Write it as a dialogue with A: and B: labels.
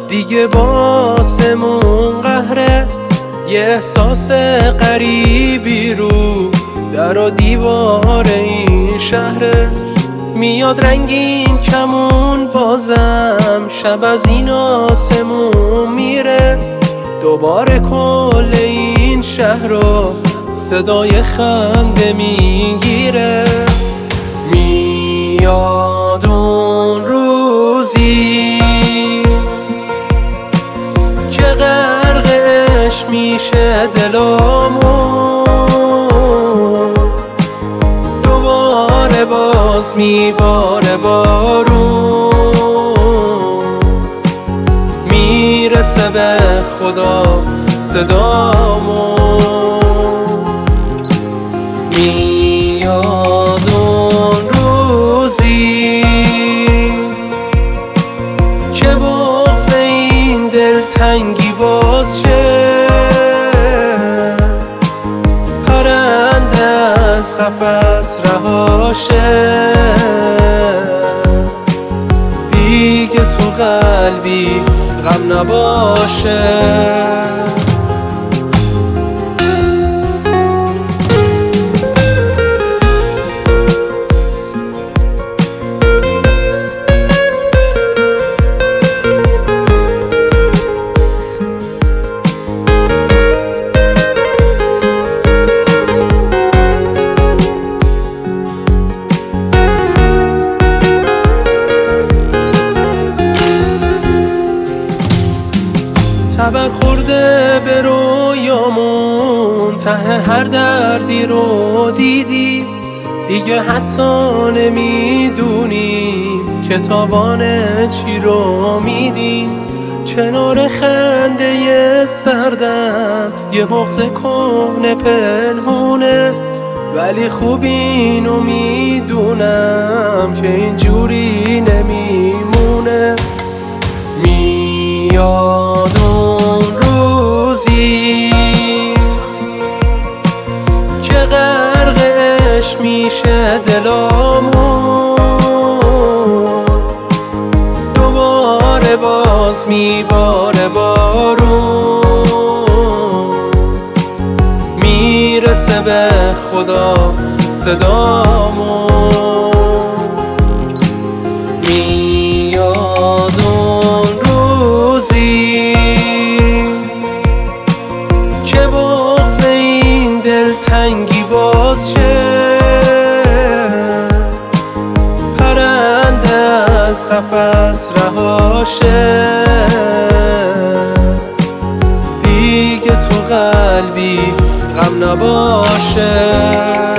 A: دیگه باسمون قهره، یه احساس غریبی رو در و دیوار این شهره. میاد رنگین کمون بازم، شب از این آسمون میره، دوباره کل این شهر رو صدای خنده میگیره. میاد اون روزی که غرقش میشه دلمون، دوباره باز میباره بارون، میرسه به خدا صدامون. میاد اون روزی که بغض این دلتنگی باز شه، پرنده از قفس رها شه، دیگه تو قلبی غم نباشه. تبر خورده به رویامون، ته هر دردی رو دیدی، دیگه حتی نمیدونیم که تاوان چی رو میدیم. کنار خنده سردم یه بغض کهنه پنهونه، ولی خوب اینو میدونم که اینجوری نمیمونه. میاد اون روزی که غرقش میشه دلمون، دوباره باز میباره بارون، میرسه به خدا صدامون. میاد اون روزی که بغض این دلتنگی باز شه، پرنده از قفس رها شه، دیگه تو قلبی غم نباشه.